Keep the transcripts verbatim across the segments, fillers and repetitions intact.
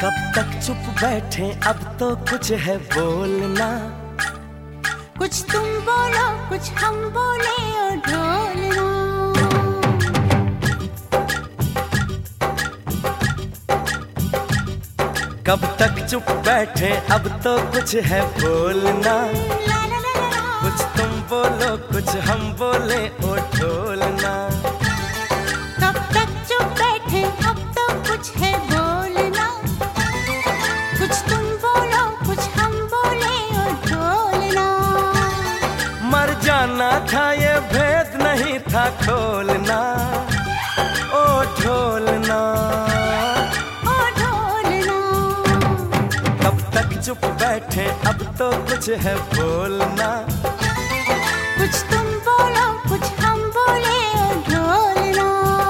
कब तक चुप बैठे, अब तो कुछ है बोलना। कुछ तुम बोलो कुछ हम बोले ओ ढोलना। कब तक चुप बैठे, अब तो कुछ है बोलना। कुछ तुम बोलो कुछ हम बोले ओ ढोलना। कब तक चुप बैठे, अब तो कुछ है बोलना। कुछ तुम बोलो कुछ हम बोले ओ ढोलना। मर जाना था ये भेद नहीं था खोलना ओ ढोलना। ओ ढोलना। कब तक चुप बैठे, अब तो कुछ है बोलना। कुछ तुम बोलो कुछ हम बोले ओ ढोलना।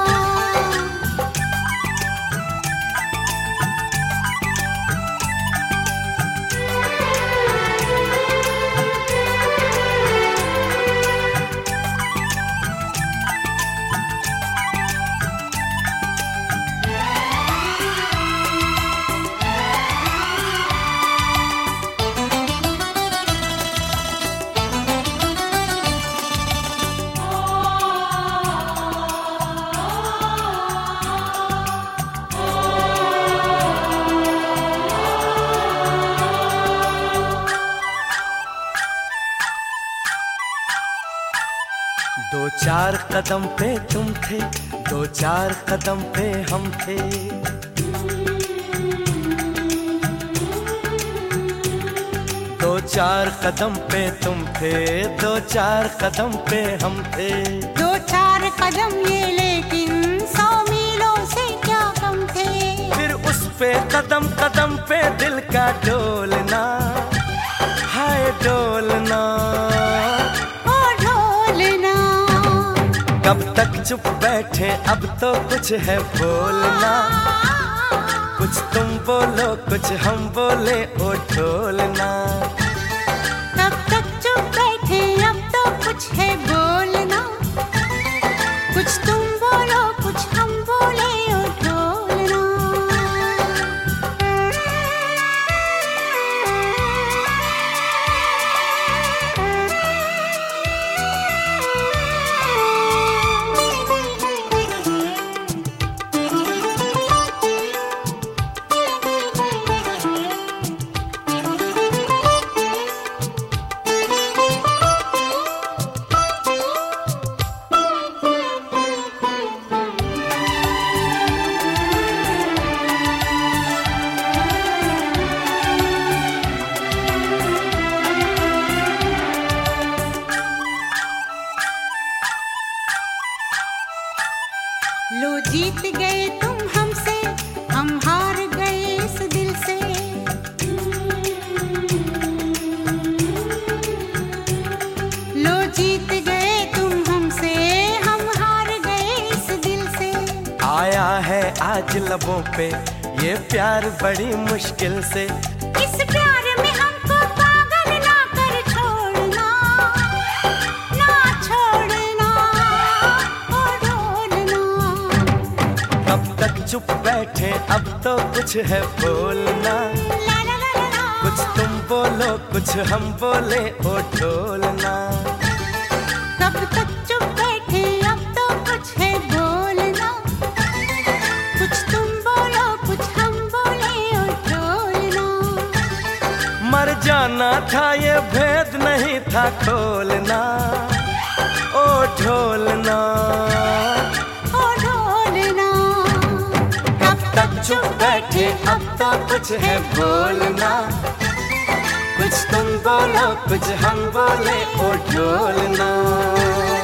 दो चार कदम पे तुम थे, दो चार कदम पे हम थे। दो चार कदम पे तुम थे, दो चार कदम पे हम थे। दो चार कदम ये लेकिन सौ मीलों से क्या कम थे। फिर उस पे कदम कदम पे दिल का डोलना, हाय डोलना। कब तक चुप बैठे, अब तो कुछ है बोलना। कुछ तुम बोलो कुछ हम बोले ओ ढोलना। कब तक चुप बैठे, अब तो कुछ है बोलना। कुछ तुम बोलो कुछ हम बोले ओ ढोलना। लो जीत गए तुम हमसे, हम हार गए इस दिल से। लो जीत गए तुम हमसे, हम हार गए इस दिल से। आया है आज लबों पे ये प्यार बड़ी मुश्किल से। इस प्यार में हमको पागल ना कर छोड़ना, ना छोड़ना ओ ढोलना। कब तक चुप बैठे, अब तो कुछ है बोलना। ला ला ला ला ला। कुछ तुम बोलो कुछ हम बोले ओ ढोलना। कब तक चुप बैठे, अब तो कुछ है बोलना। कुछ तुम बोलो कुछ हम बोले ओ ढोलना। मर जाना था ये भेद नहीं था खोलना ओ ढोलना। ओ ढोलना। कब तक चुप बैठे, अब तो कुछ है बोलना। कुछ तुम बोलो कुछ हम बोले ओ ढोलना।